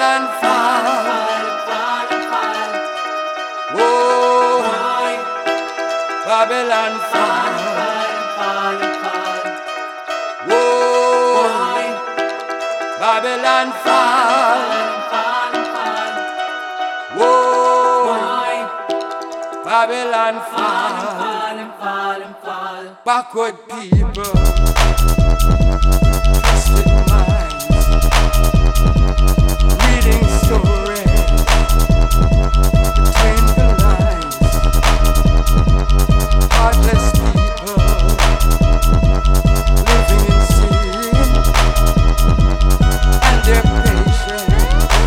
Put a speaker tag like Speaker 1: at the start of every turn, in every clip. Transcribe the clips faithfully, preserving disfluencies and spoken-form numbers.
Speaker 1: Babylon fall. Whoa, Babylon fall. Whoa, Babylon fall. Whoa, Babylon fall. Backward people, twisted minds, reading stories between the lines. Heartless people, living in sin, and their patience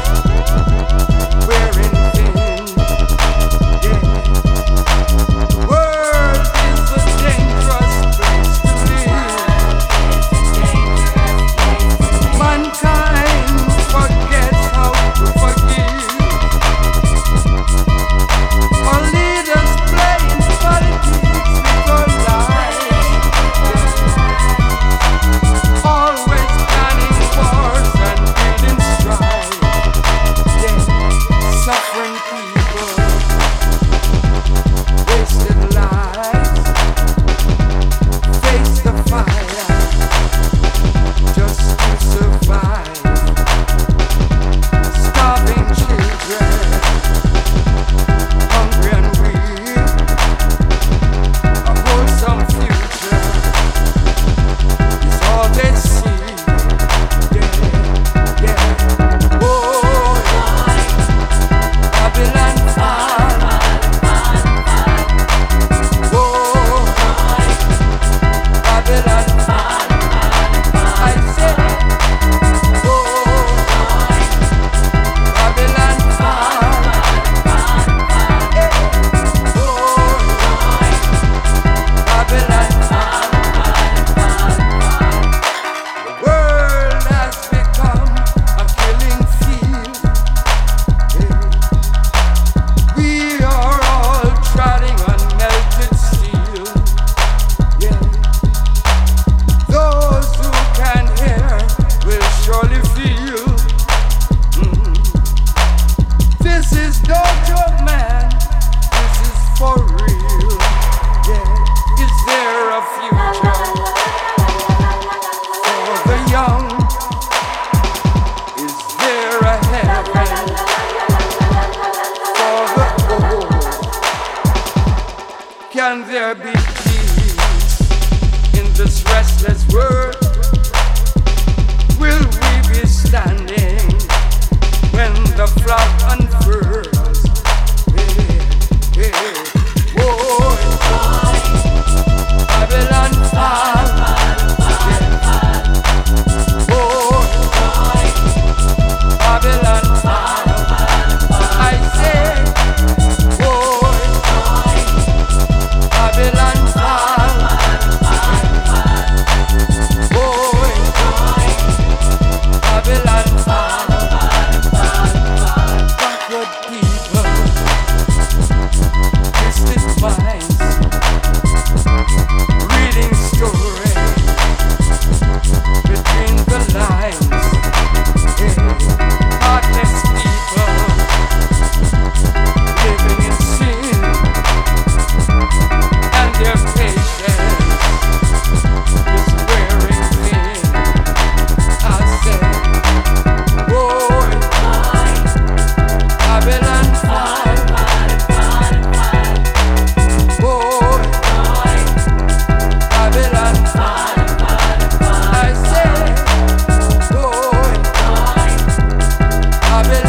Speaker 1: wearing thin. Yeah. The world is a dangerous place to live. Mankind forgets how to forgive. Our leaders play in politics with our lives, always planning wars and building strife. Yeah. Suffering people, wasted lives, face the fire just to survive. Starving children, hungry and weak, a wholesome future is all they see. Yeah, yeah. Oh, Babylon fall. Oh, Babylon fall. I say, oh, Babylon fall. Eh, oh, Babylon fall. The world has become a killing field. Eh, We are all treading on melted steel. Yeah. Those who can hear will surely feel. Mm. This is no joke, man. This is for real. Yeah. Is there a future for the young? Is there a heaven for the old? Can there be peace in this restless world? Will we be standing when the flood unfurls? Hey, hey, whoa, Babylon fall. Yeah. Oh, Babylon fall. I say, oh, Babylon fall. Oh, Babylon fall. Backward people, twisted minds, reading stories between the lines. Yeah. Heartless people, living in sin, and their patience is wearing thin. I say, boy, Babylon fall. Boy, Babylon fall. I say, boy, Babylon